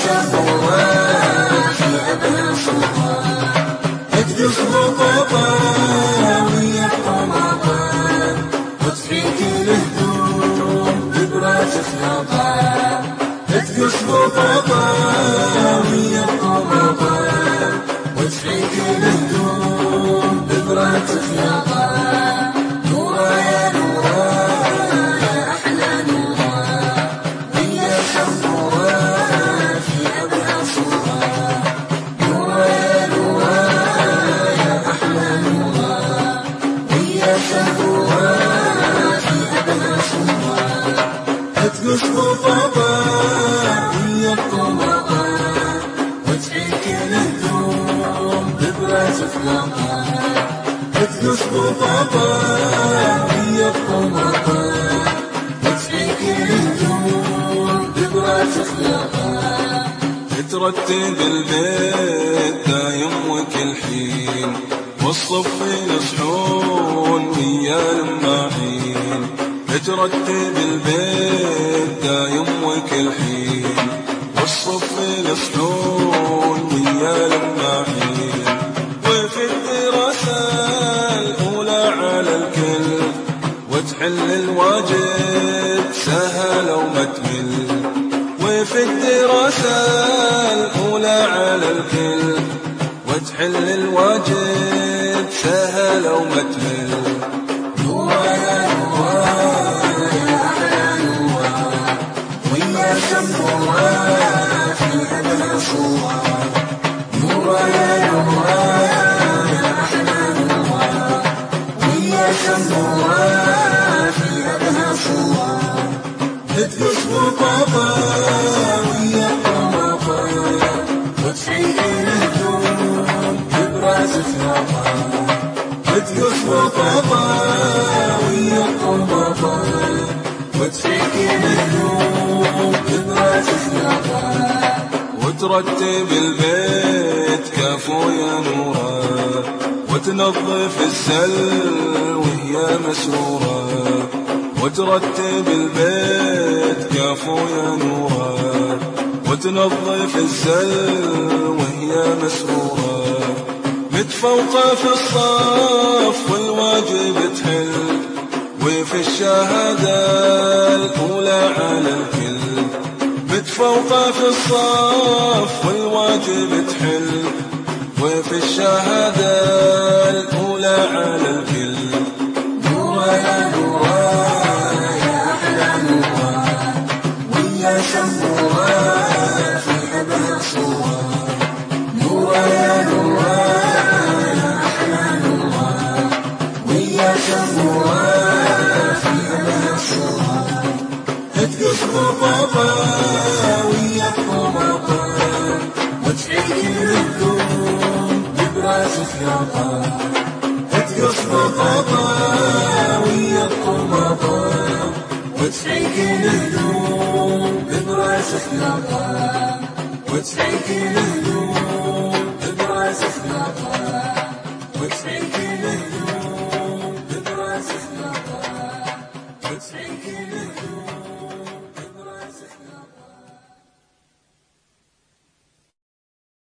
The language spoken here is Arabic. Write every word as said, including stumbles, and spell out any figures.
شهوات في أبهى صورة تكدس بطاطا ويا قمطان وتفيك الهدوم ببرة خياطة تكدس بطاطا ويا قمطان وتفيك الهدوم ببرة خياطة نورا يا نورا يا أحلى نورا ويا شهوة في أبهى صورة نورا يا نورا يا أحلى نورا ويا شهوة في أبهى صورة تكدس بطاطا ويا قمطان وتفيك الهدوم ببرة خياطة تكدس بطاطا ويا قمطان وتفيك الهدوم ببرة خياطة ترتب البيت دايم وكل حين والصف يصحون ويا لماعين ترتب البيت دايم وكل حين والصف يصحون ويا لماعين وفي الدراسة الأولى على الكل وتحل الواجب سهل وما تمل وفي الدراسة الأولى على الكل وتحل الواجب سهل وما تمل نورا يا نورا يا أحلى نورا ويا شمورا في أبهى صورة نورا يا نورا يا أحلى نورا ويا شمورا في أبهى صورة تكدس بطاطا ويا قمطان وتفيك الهدوم ببرة خياطة تكدس بطاطا ويا قمطان وتفيك الهدوم ببرة خياطة وترتب البيت كافو يا نورا وتنظف السل وهي مسرورة وترتب البيت كافو يا نورا وتنظف السل وهي مسرورة متفوقة في الصف والواجب تحل وفي الشهادة الأولى على الكل متفوقة في الصف والواجب تحل وفي الشهادة الأولى على الكل نورا يا نورا يا أحلى نورا ويا شمورا في أبهى صورة نورا يا نورا يا أحلى نورا ويا شمورا في أبهى صورة تكدس بطاطا ويا قمطان وتفيك الهدوم ببرة خياطة تكدس بطاطا ويا قمطان وتفيك الهدوم ببرة خياطة وتفيك الهدوم ببرة خياطة